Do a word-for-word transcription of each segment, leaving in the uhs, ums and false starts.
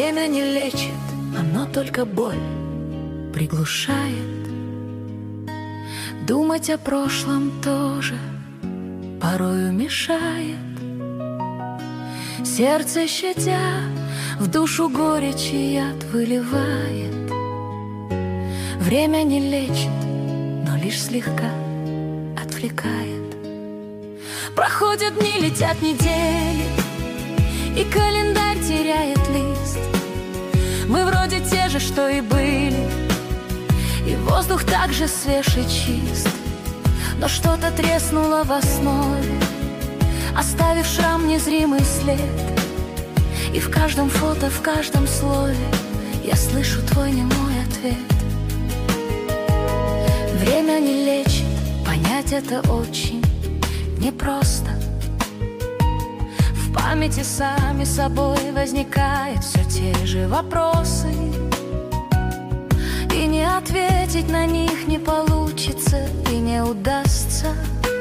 Время не лечит, оно только боль приглушает. Думать о прошлом тоже порою мешает. Сердце, щадя, в душу горечь и яд выливает. Время не лечит, но лишь слегка отвлекает. Проходят дни, летят недели, и календарь теряет лист. Мы вроде те же, что и были, и воздух так же свеж и чист. Но что-то треснуло в основе, оставив шрам, незримый след. И в каждом фото, в каждом слове я слышу твой немой ответ. Время не лечит, понять это очень непросто. В памяти сами собой возникают все те же вопросы, и не ответить на них не получится и не удастся.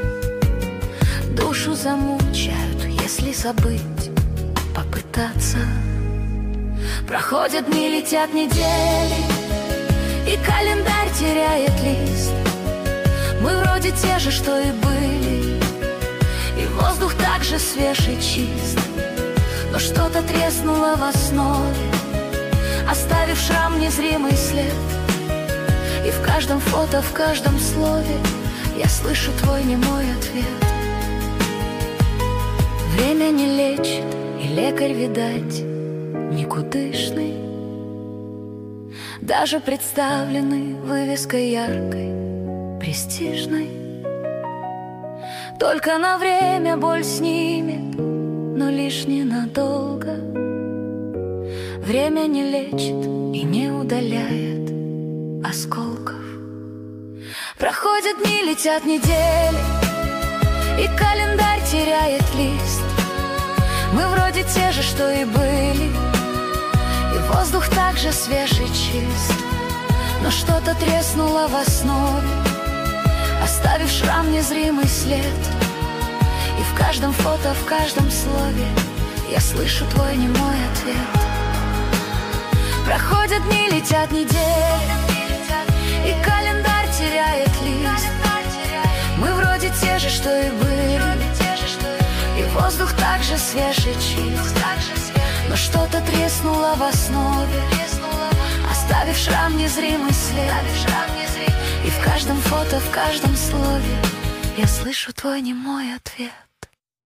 Душу замучают, если забыть, попытаться. Проходят дни, летят недели, и календарь теряет лист. Мы вроде те же, что и были, и воздух так же свеж и чист. Но что-то треснуло в основе, оставив шрам, незримый след. И в каждом фото, в каждом слове я слышу твой немой ответ. Время не лечит, и лекарь, видать, никудышный. Даже представленный вывеской яркой, престижной. Только на время боль снимет, но лишь ненадолго. Время не лечит и не удаляет осколков. Проходят дни, летят недели, и календарь теряет лист. Мы вроде те же, что и были, и воздух так же свеж и чист. Но что-то треснуло в основе, оставив шрам, незримый след. И в каждом фото, в каждом слове я слышу твой немой ответ. Проходят дни, летят недели, и календарь теряет лист. Мы вроде те же, что и были, и воздух так же свеж и чист. Но что-то треснуло в основе, оставив шрам, незримый след. И в каждом фото, в каждом слове я слышу твой немой ответ.